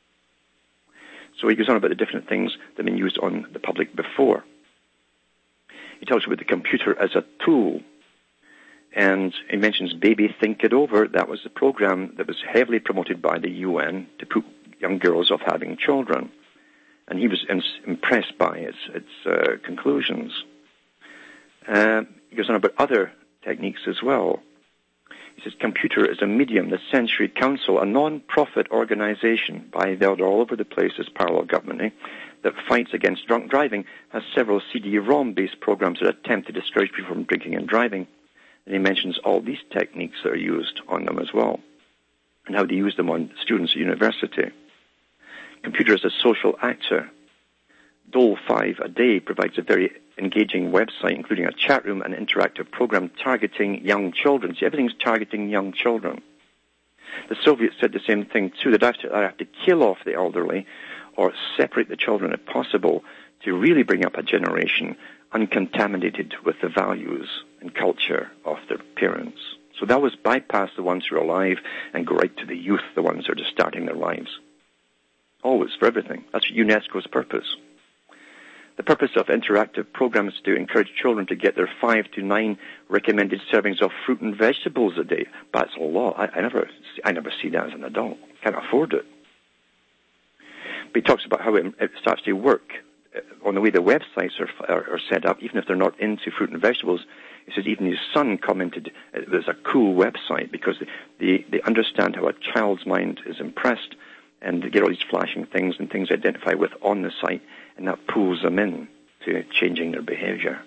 So he goes on about the different things that have been used on the public before. He tells you about the computer as a tool. And he mentions Baby Think It Over. That was the program that was heavily promoted by the UN to put young girls off having children. And he was impressed by its conclusions. He goes on about other techniques as well. He says, computer is a medium. The Century Council, a non-profit organization, they're all over the place as parallel government, that fights against drunk driving, has several CD-ROM-based programs that attempt to discourage people from drinking and driving. And he mentions all these techniques that are used on them as well, and how they use them on students at university. Computer is a social actor. Dole 5 a Day provides a very engaging website, including a chat room and interactive program targeting young children. See, everything's targeting young children. The Soviets said the same thing, too. They'd have to kill off the elderly or separate the children if possible to really bring up a generation uncontaminated with the values and culture of their parents. So that was bypass the ones who are alive and go right to the youth, the ones who are just starting their lives. Always, for everything. That's UNESCO's purpose. The purpose of interactive programs is to encourage children to get their 5 to 9 recommended servings of fruit and vegetables a day. But it's a lot. I never see that as an adult. Can't afford it. But he talks about how it starts to work on the way the websites are set up, even if they're not into fruit and vegetables. He says even his son commented it was a cool website because they understand how a child's mind is impressed, and they get all these flashing things and things identify with on the site, and that pulls them in to changing their behavior.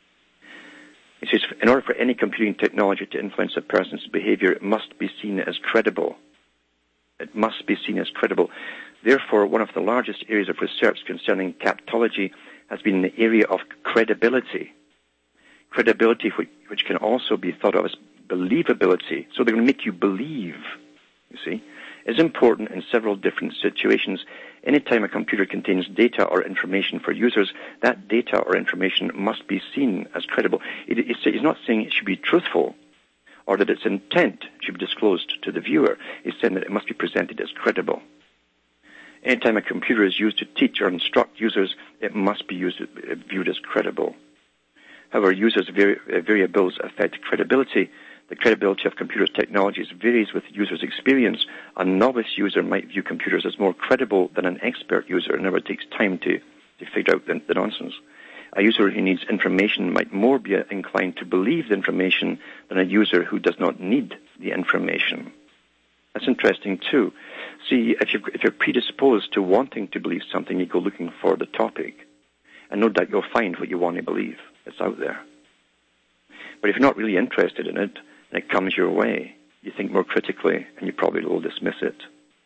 He says, in order for any computing technology to influence a person's behavior, it must be seen as credible. It must be seen as credible. Therefore, one of the largest areas of research concerning captology has been in the area of credibility. Credibility, which can also be thought of as believability. So they're going to make you believe, you see, is important in several different situations. Anytime a computer contains data or information for users, that data or information must be seen as credible. He's not saying it should be truthful or that its intent should be disclosed to the viewer. He's saying that it must be presented as credible. Anytime a computer is used to teach or instruct users, it must be viewed as credible. However, users' variables affect credibility. The credibility of computers' technologies varies with users' experience. A novice user might view computers as more credible than an expert user. It never takes time to figure out the nonsense. A user who needs information might more be inclined to believe the information than a user who does not need the information. That's interesting, too. See, if you're predisposed to wanting to believe something, you go looking for the topic. And no doubt you'll find what you want to believe. It's out there. But if you're not really interested in it, and it comes your way, you think more critically, and you probably will dismiss it.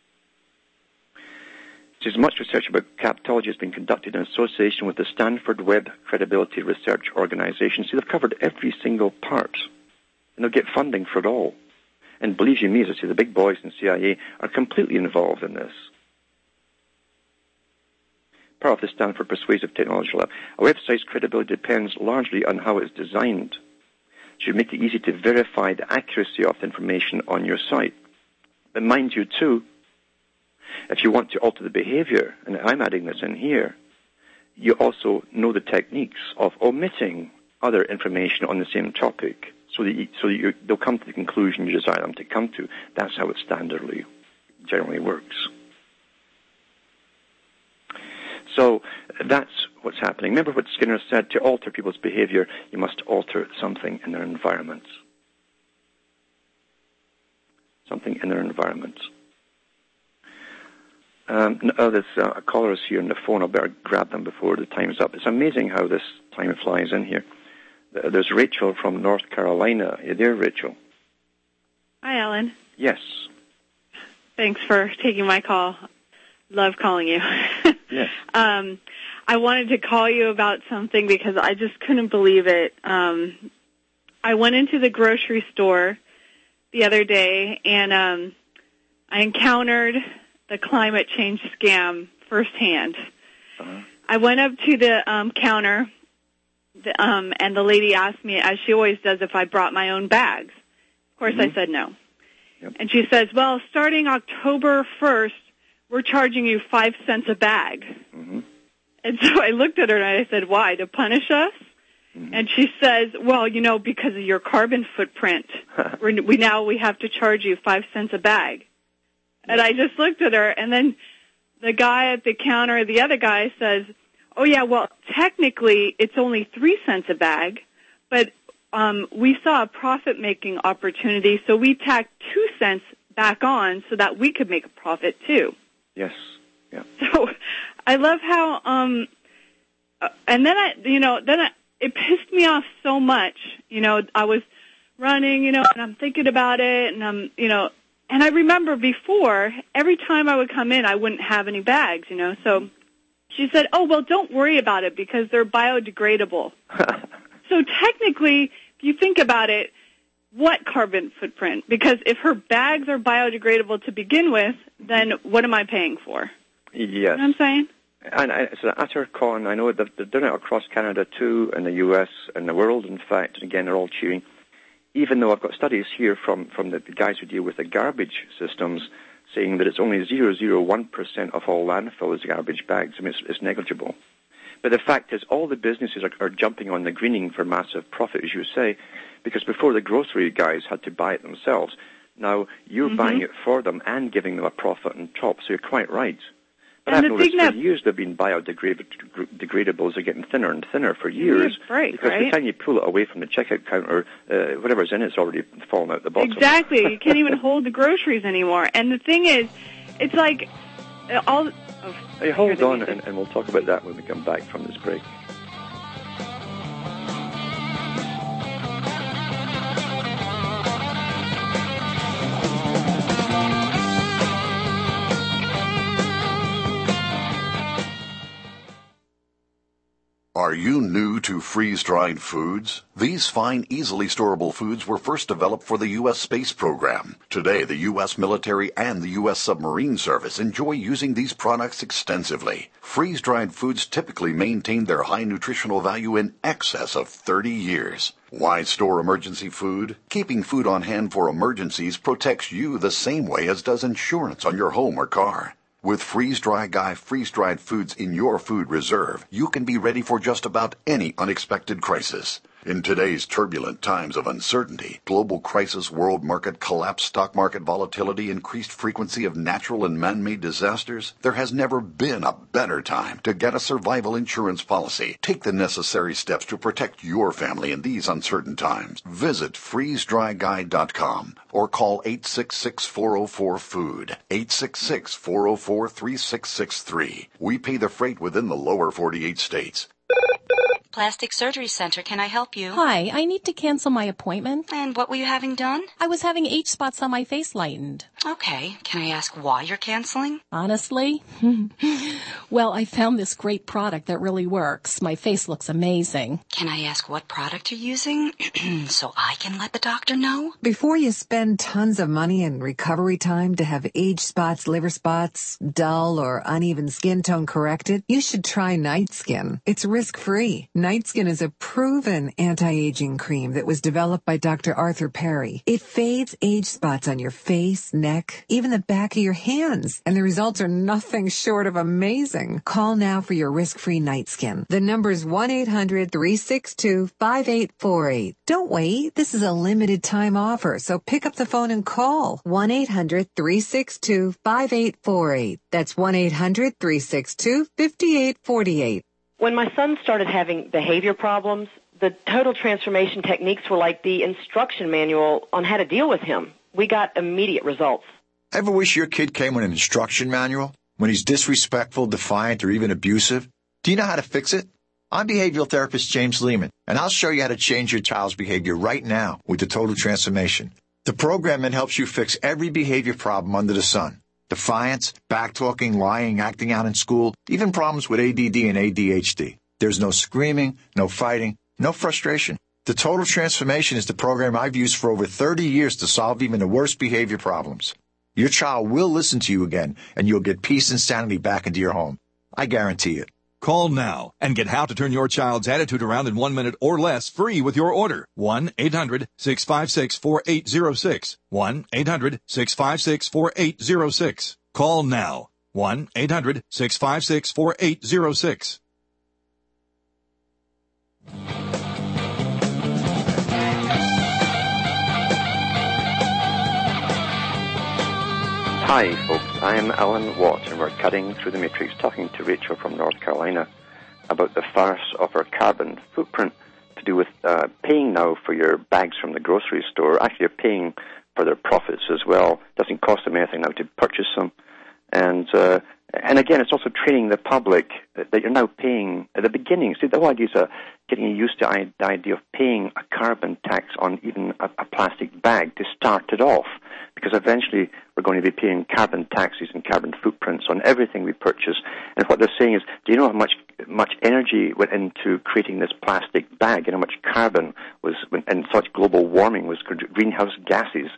Says much research about captology has been conducted in association with the Stanford Web Credibility Research Organization. See, they've covered every single part, and they'll get funding for it all. And believe you me, as I say, the big boys in CIA are completely involved in this. Part of the Stanford Persuasive Technology Lab. A website's credibility depends largely on how it's designed. It should make it easy to verify the accuracy of the information on your site. But mind you, too, if you want to alter the behavior, and I'm adding this in here, you also know the techniques of omitting other information on the same topic so that they'll come to the conclusion you desire them to come to. That's how it generally works. So that's what's happening. Remember what Skinner said, to alter people's behavior, you must alter something in their environment. Something in their environment. There's callers here on the phone. I better grab them before the time's up. It's amazing how this time flies in here. There's Rachel from North Carolina. Are you there, Rachel? Hi, Alan. Yes. Thanks for taking my call. Love calling you. Yes. I wanted to call you about something because I just couldn't believe it. I went into the grocery store the other day, and I encountered the climate change scam firsthand. Uh-huh. I went up to the counter, and the lady asked me, as she always does, if I brought my own bags. Of course, I said no. Yep. And she says, well, starting October 1st, we're charging you 5 cents a bag. Mm-hmm. And so I looked at her and I said, why, to punish us? Mm-hmm. And she says, well, because of your carbon footprint, we have to charge you 5 cents a bag. And I just looked at her, and then the guy at the counter, the other guy says, oh, yeah, well, technically it's only 3 cents a bag, but we saw a profit-making opportunity, so we tacked 2 cents back on so that we could make a profit, too. Yes. Yeah. So I love how, and then it pissed me off so much. I was running, and I'm thinking about it, and and I remember before, every time I would come in, I wouldn't have any bags, so She said, oh, well, don't worry about it because they're biodegradable. So technically, if you think about it, what carbon footprint? Because if her bags are biodegradable to begin with, then what am I paying for? Yes. You know what I'm saying? And it's an utter con. I know they're doing it across Canada too, in the US, and the world, in fact. And again, they're all cheering. Even though I've got studies here from the guys who deal with the garbage systems saying that it's only 0.001% of all landfill is garbage bags. I mean, it's negligible. But the fact is, all the businesses are jumping on the greening for massive profit, as you say, because before the grocery guys had to buy it themselves. Now you're buying it for them and giving them a profit on top, so you're quite right. But I've noticed for years they've been biodegradables are getting thinner and thinner for years. Right, because by the time you pull it away from the checkout counter, whatever's in it's already fallen out the bottom. Exactly. You can't even hold the groceries anymore. And the thing is, it's like all... Hey, hold on, and we'll talk about that when we come back from this break. Are you new to freeze-dried foods? These fine, easily storable foods were first developed for the U.S. space program. Today, the U.S. military and the U.S. submarine service enjoy using these products extensively. Freeze-dried foods typically maintain their high nutritional value in excess of 30 years. Why store emergency food? Keeping food on hand for emergencies protects you the same way as does insurance on your home or car. With Freeze-Dry Guy freeze-dried foods in your food reserve, you can be ready for just about any unexpected crisis. In today's turbulent times of uncertainty, global crisis, world market collapse, stock market volatility, increased frequency of natural and man-made disasters, there has never been a better time to get a survival insurance policy. Take the necessary steps to protect your family in these uncertain times. Visit freezedryguy.com or call 866-404-FOOD, 866-404-3663. We pay the freight within the lower 48 states. Plastic Surgery Center, can I help you? Hi, I need to cancel my appointment. And what were you having done? I was having age spots on my face lightened. Okay, can I ask why you're canceling? Honestly? Well, I found this great product that really works. My face looks amazing. Can I ask what product you're using so I can let the doctor know? Before you spend tons of money and recovery time to have age spots, liver spots, dull or uneven skin tone corrected, you should try Night Skin. It's risk-free. Night Skin is a proven anti-aging cream that was developed by Dr. Arthur Perry. It fades age spots on your face, neck, even the back of your hands, and the results are nothing short of amazing. Call now for your risk-free Night Skin. The number is 1-800-362-5848. Don't wait. This is a limited time offer, so pick up the phone and call 1-800-362-5848. That's 1-800-362-5848. When my son started having behavior problems, the total transformation techniques were like the instruction manual on how to deal with him. We got immediate results. Ever wish your kid came with an instruction manual? When he's disrespectful, defiant, or even abusive? Do you know how to fix it? I'm behavioral therapist James Lehman, and I'll show you how to change your child's behavior right now with the Total Transformation. The program that helps you fix every behavior problem under the sun. Defiance, backtalking, lying, acting out in school, even problems with ADD and ADHD. There's no screaming, no fighting, no frustration. The Total Transformation is the program I've used for over 30 years to solve even the worst behavior problems. Your child will listen to you again, and you'll get peace and sanity back into your home. I guarantee it. Call now and get how to turn your child's attitude around in 1 minute or less free with your order. 1-800-656-4806. 1-800-656-4806. Call now. 1-800-656-4806. Hi, folks. I am Alan Watt, and we're cutting through the matrix, talking to Rachel from North Carolina about the farce of her carbon footprint to do with paying now for your bags from the grocery store. Actually, you're paying for their profits as well. It doesn't cost them anything now to purchase them. And again, it's also training the public that you're now paying at the beginning. See, the whole idea is getting used to the idea of paying a carbon tax on even a plastic bag to start it off, because eventually we're going to be paying carbon taxes and carbon footprints on everything we purchase. And what they're saying is, do you know how much energy went into creating this plastic bag, and how much carbon was, and such global warming was greenhouse gases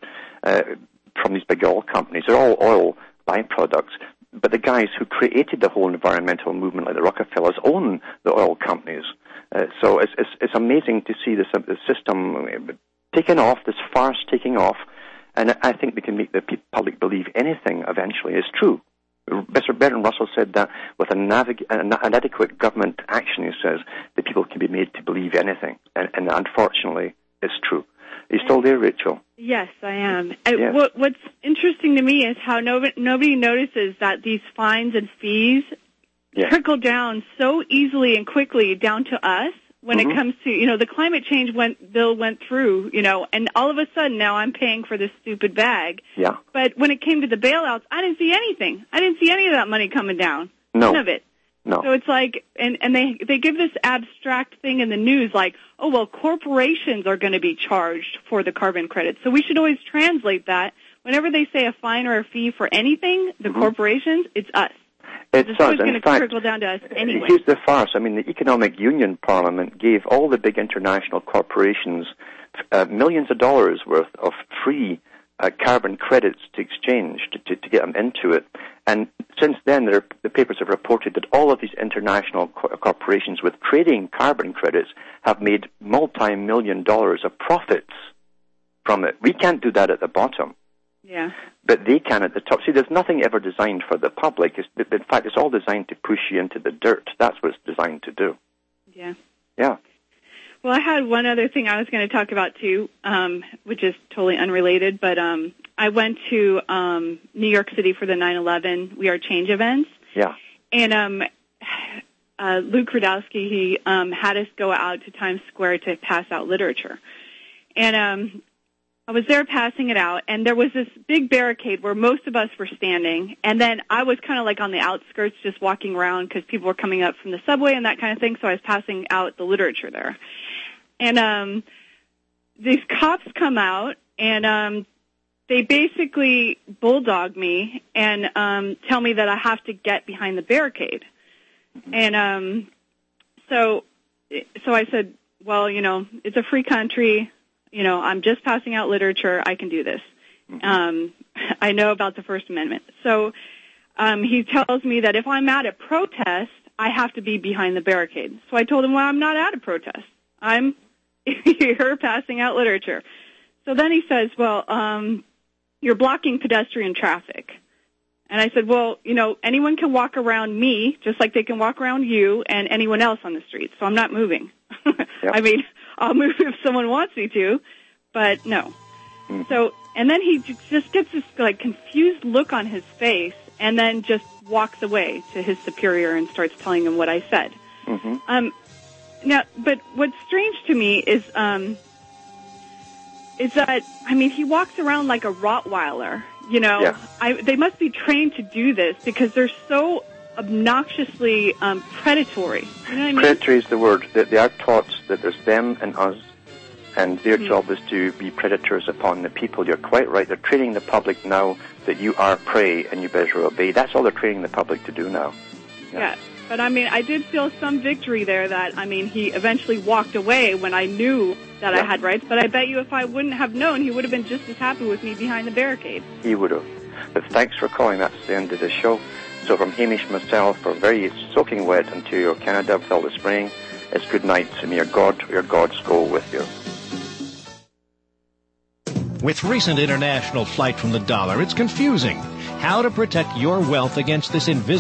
from these big oil companies? They're all oil byproducts. But the guys who created the whole environmental movement, like the Rockefellers, own the oil companies. So it's amazing to see this system taking off, this farce taking off, and I think we can make the public believe anything eventually is true. Mr. Bertrand Russell said that with an adequate government action, he says, the people can be made to believe anything, and unfortunately, it's true. Are you still there, Rachel? Yes, I am. Yes. What's interesting to me is how nobody notices that these fines and fees trickle down so easily and quickly down to us when it comes to, the climate change bill went through, and all of a sudden now I'm paying for this stupid bag. Yeah. But when it came to the bailouts, I didn't see anything. I didn't see any of that money coming down. No. None of it. No. So it's like, and they give this abstract thing in the news like, oh, well, corporations are going to be charged for the carbon credits. So we should always translate that. Whenever they say a fine or a fee for anything, the corporations, it's us. It's always us. going to trickle down to us anyway. Here's the farce. I mean, the Economic Union Parliament gave all the big international corporations millions of dollars worth of free carbon credits to exchange to get them into it. And since then, the papers have reported that all of these international corporations with trading carbon credits have made multi-million dollars of profits from it. We can't do that at the bottom. Yeah. But they can at the top. See, there's nothing ever designed for the public. In fact, it's all designed to push you into the dirt. That's what it's designed to do. Yeah. Yeah. Well, I had one other thing I was going to talk about, too, which is totally unrelated, but I went to New York City for the 9/11 We Are Change events. Yeah. And Luke Rudowski, he had us go out to Times Square to pass out literature. And I was there passing it out, and there was this big barricade where most of us were standing, and then I was kind of like on the outskirts just walking around because people were coming up from the subway and that kind of thing, so I was passing out the literature there. And these cops come out, and they basically bulldog me and tell me that I have to get behind the barricade. And so I said, well, it's a free country. I'm just passing out literature. I can do this. I know about the First Amendment. So he tells me that if I'm at a protest, I have to be behind the barricade. So I told him, well, I'm not at a protest. I'm here passing out literature. So then he says, well, you're blocking pedestrian traffic. And I said, well, anyone can walk around me just like they can walk around you and anyone else on the street. So I'm not moving. Yep. I mean, I'll move if someone wants me to, but no. Mm-hmm. So, and then he just gets this confused look on his face and then just walks away to his superior and starts telling him what I said. Mm-hmm. Now, but what's strange to me is that, he walks around like a Rottweiler, Yeah. They must be trained to do this because they're so obnoxiously predatory. You know what I mean? Predatory is the word. They are taught that there's them and us, and their job is to be predators upon the people. You're quite right. They're training the public now that you are prey and you better obey. That's all they're training the public to do now. Yeah. But, I did feel some victory there that, he eventually walked away when I knew that I had rights. But I bet you if I wouldn't have known, he would have been just as happy with me behind the barricade. He would have. But thanks for calling. That's the end of the show. So from Hamish and myself, for very soaking wet Ontario, Canada, with all the spraying, it's good night, and may your God or your gods go with you. With recent international flight from the dollar, it's confusing. How to protect your wealth against this invisible